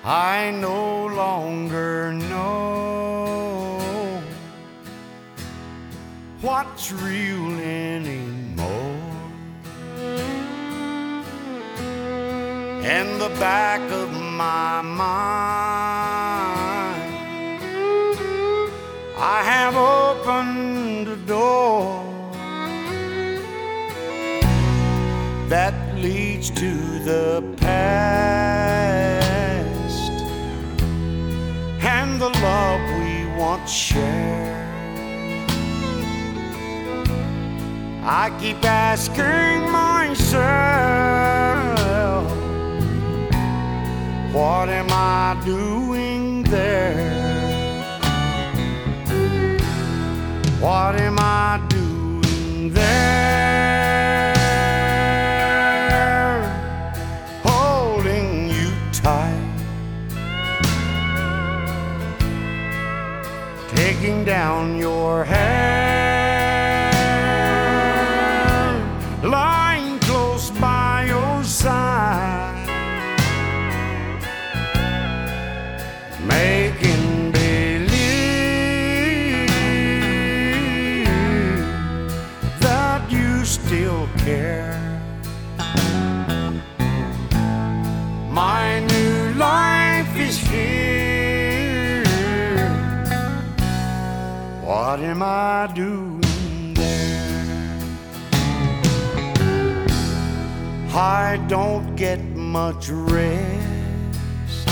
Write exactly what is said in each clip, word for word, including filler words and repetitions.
I no longer know what's real anymore. In the back of my mind, I have opened a door that leads to the past and the love we once shared. I keep asking myself, what am I doing there? What am I doing there? Holding you tight, taking down your hair, lying close by your side, making believe that you still care. My new life is here. What am I doing there? I don't get much rest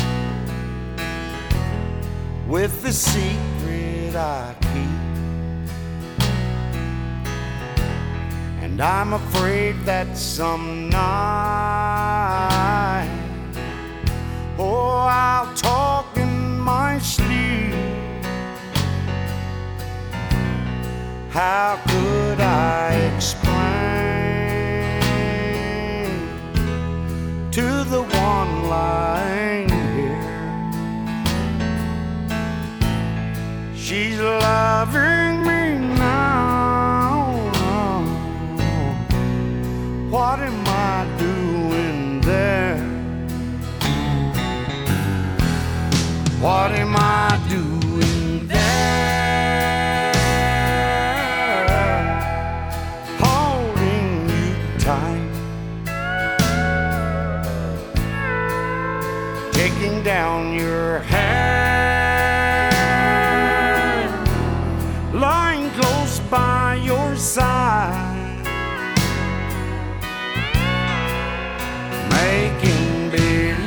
with the secret I keep, and I'm afraid that some night, oh, I'll talk in my sleep. How could I explain to the one lying here she's loving me now? What am I doing there? What am I doing there? Holding you tight, taking down your hair, lying close by your side, making believe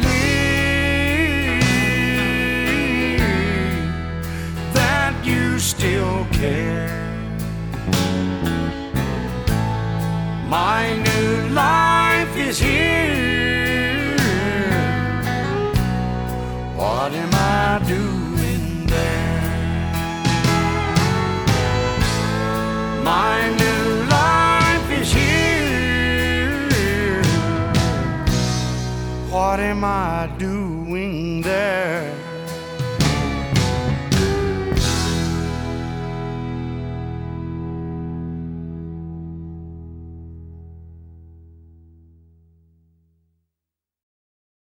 that you still care. My new life is here. What am I doing there? My new life is here. What am I doing?